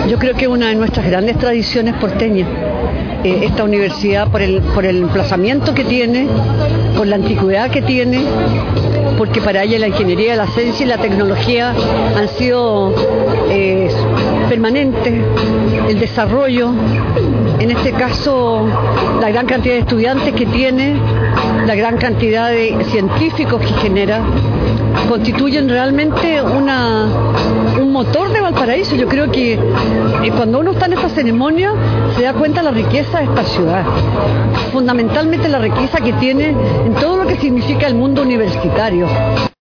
Yo creo que una de nuestras grandes tradiciones porteñas, esta universidad por el emplazamiento que tiene, por la antigüedad que tiene, porque para ella la ingeniería, la ciencia y la tecnología han sido permanentes, el desarrollo, en este caso la gran cantidad de estudiantes que tiene, la gran cantidad de científicos que genera, constituyen realmente un motor de Valparaíso. Yo creo que cuando uno está en esta ceremonia se da cuenta de la riqueza de esta ciudad, fundamentalmente la riqueza que tiene en todo lo que significa el mundo universitario.